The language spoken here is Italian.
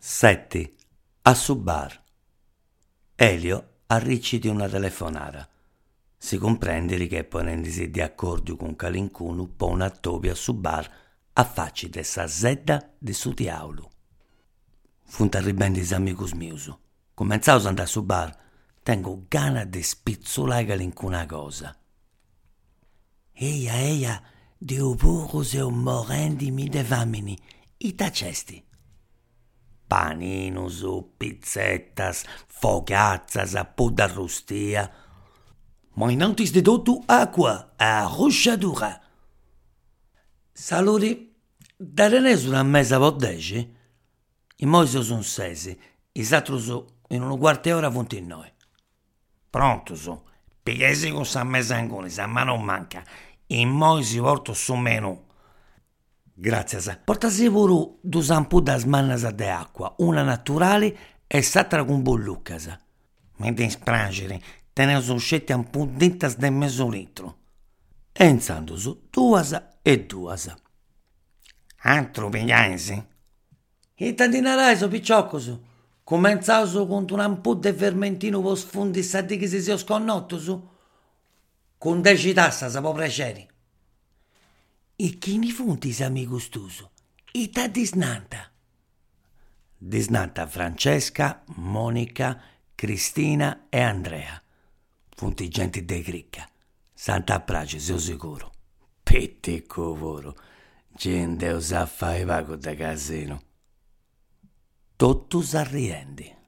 Setti, a su bar. Elio arricci una telefonara. Si comprende che ponendisi di accordo con calincunu po una topia su bar a facci de sa sedda di su tiaulu. Funta ribendi amigos mius. Comenzaus a andare su bar. Tengo gana di spizzolare calincuna cosa. Eia, Dio puro se morendimi de famini. I tacesti. Paninus, pizzettas, fogazzas, pudda arrustia. Ma innantis de tutto acqua, a rusciatura. Saluri, darenes una mesa vodegi? I moisi sono sesi, i satrus in un quarto d'ora funt in noi. Prontos, pighesi con sa mesa ancora, sa ma non manca. I moisi porto su menù. Grazie. Portasi pure due sampuddas mannas de acqua, una naturale e s'altra con bolluccas. Mi dispiace, teneus scetti ampudintas de mezzo litro. E insandus duas e duas. Altro pigliaisi? I tantinarai so piccioccos. Comenzaus con un ampudde de fermentino vos fundi sadichi si sio sconnottus. Con 10 tassas po preceri. E chi ne funtis amigos tus? E ta disnanta? Disnanta Francesca, Monica, Cristina e Andrea. Funti gente de cricca. Santa prace, sio sicuro. Petticco voro. Gente usa fai vago da casino. Totus arriendi.